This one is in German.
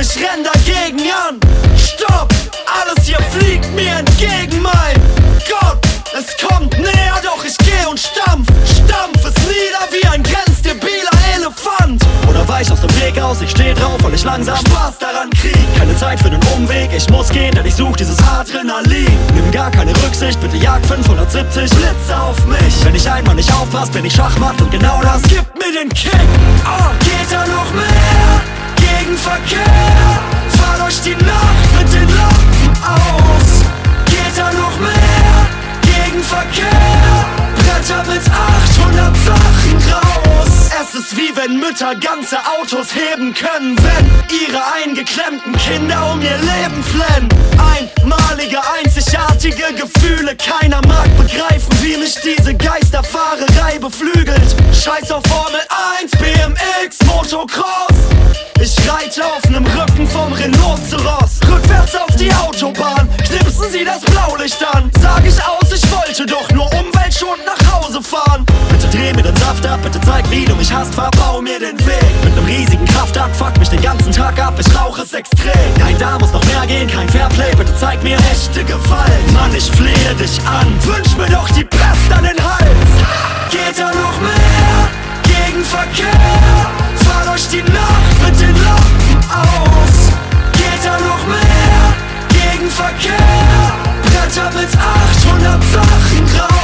ich renn dagegen an. Stopp, alles hier fliegt mir entgegen, mein Gott. Es kommt näher, doch ich geh und stampf es nieder wie ein grenzdebiler Elefant. Oder weich aus dem Weg aus, ich steh drauf, weil ich langsam Spaß daran krieg. Keine Zeit für den Umweg, ich muss gehen, denn ich such dieses Adrenalin. Nimm gar keine Rücksicht, bitte jag 570 Blitze auf mich. Wenn ich einmal nicht aufpasse, bin ich Schachmatt und genau das gibt mir den Kick. Geht da noch mehr? Gegenverkehr, fahr durch die Nacht mit den Lampen aus. Geht da noch mehr? Gegenverkehr, Bretter mit 800 Sachen raus. Es ist wie wenn Mütter ganze Autos heben können, wenn ihre eingeklemmten Kinder um ihr Leben flennen. Einmalige, einzigartige Gefühle, keiner mag begreifen, wie mich diese Geisterfahrerei beflügelt. Scheiß auf Formel 1, BMX, Motocross. Ich reite auf nem Rücken vom Rhinoceros. Rückwärts auf die Autobahn, knipsen sie das Blaulicht an. Sag ich aus, ich wollte doch nur umweltschonend nach Hause fahren. Bitte dreh mir den Saft ab, bitte zeig, wie du mich hast, verbau mir den Weg. Mit nem riesigen Kraftakt, fuck mich den ganzen Tag ab, ich rauche es extrem. Nein, da muss noch mehr gehen, kein Fairplay, bitte zeig mir echte Gewalt. Mann, ich flehe dich an, wünsch mir doch die Pest an den Hals. Geht da noch mehr? Gegenverkehr, fahr durch die Nacht mit den Lampen aus. Geht da noch mehr? Gegenverkehr, Bretter mit 800 Sachen raus.